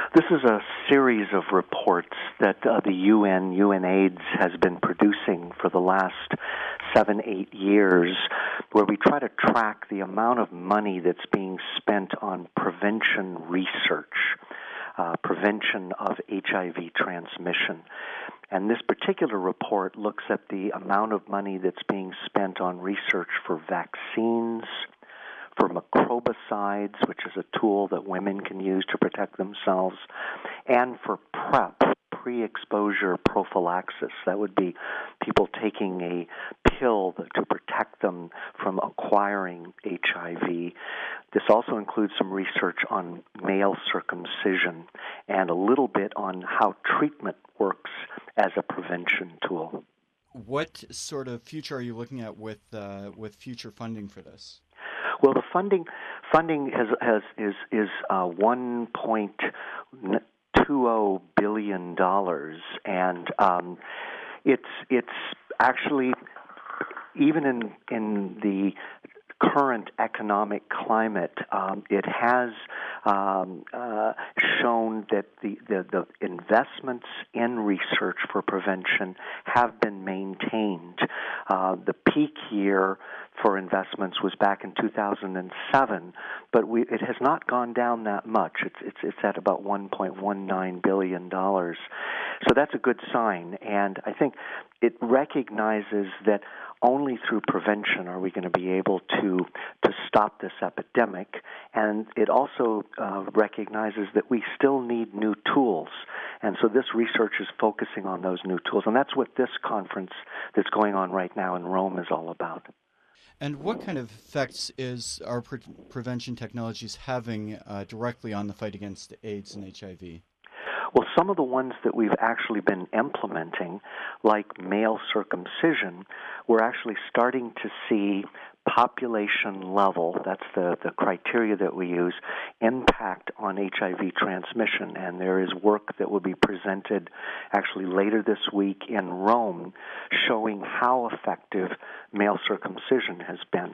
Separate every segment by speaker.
Speaker 1: This is a series of reports that the UNAIDS has been producing for the last 7-8 years, where we try to track the amount of money that's being spent on prevention research, prevention of HIV transmission. And this particular report looks at the amount of money that's being spent on research for vaccines, for microbicides, which is a tool that women can use to protect themselves, and for PrEP, pre-exposure prophylaxis. That would be people taking a pill to protect them from acquiring HIV. This also includes some research on male circumcision and a little bit on how treatment works as a prevention tool.
Speaker 2: What sort of future are you looking at with future funding for this?
Speaker 1: Well, the funding is $1.20 billion, and it's actually, even in the current economic climate, it has shown that the investments in research for prevention have been maintained. The peak year for investments was back in 2007, but it has not gone down that much. It's at about $1.19 billion. So that's a good sign, and I think it recognizes that only through prevention are we going to be able to stop this epidemic, and it also recognizes that we still need new tools. And so this research is focusing on those new tools, and that's what this conference that's going on right now in Rome is all about.
Speaker 2: And what kind of effects is our prevention technologies having directly on the fight against AIDS and HIV?
Speaker 1: Well, some of the ones that we've actually been implementing, like male circumcision, we're actually starting to see population level, that's the criteria that we use, impact on HIV transmission. And there is work that will be presented actually later this week in Rome showing how effective male circumcision has been.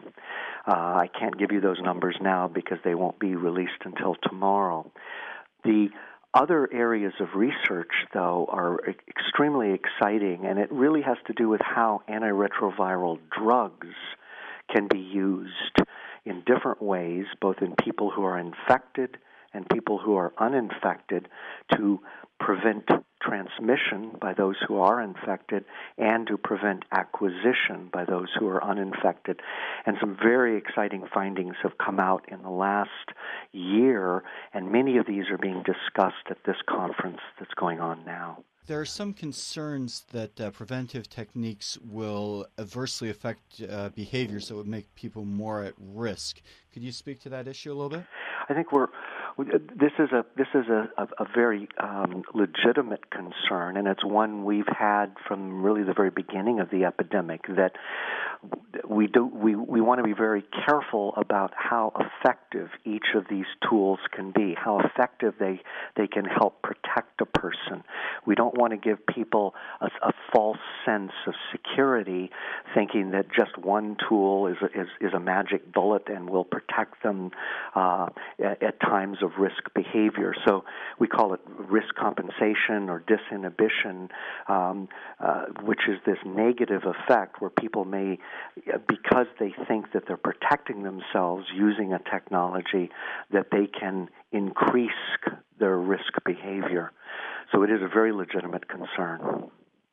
Speaker 1: I can't give you those numbers now because they won't be released until tomorrow. The other areas of research, though, are extremely exciting, and it really has to do with how antiretroviral drugs can be used in different ways, both in people who are infected and people who are uninfected, to prevent transmission by those who are infected and to prevent acquisition by those who are uninfected. And some very exciting findings have come out in the last year, and many of these are being discussed at this conference that's going on now.
Speaker 2: There are some concerns that preventive techniques will adversely affect behaviors that would make people more at risk. Could you speak to that issue a little bit?
Speaker 1: I think this is a very legitimate concern, and it's one we've had from really the very beginning of the epidemic, that we want to be very careful about how effective each of these tools can be, how effective they can help protect a person. We don't want to give people a false sense of security, thinking that just one tool is a magic bullet and will protect them at times of risk behavior. So we call it risk compensation or disinhibition, which is this negative effect where people may, because they think that they're protecting themselves using a technology, that they can increase their risk behavior. So it is a very legitimate concern.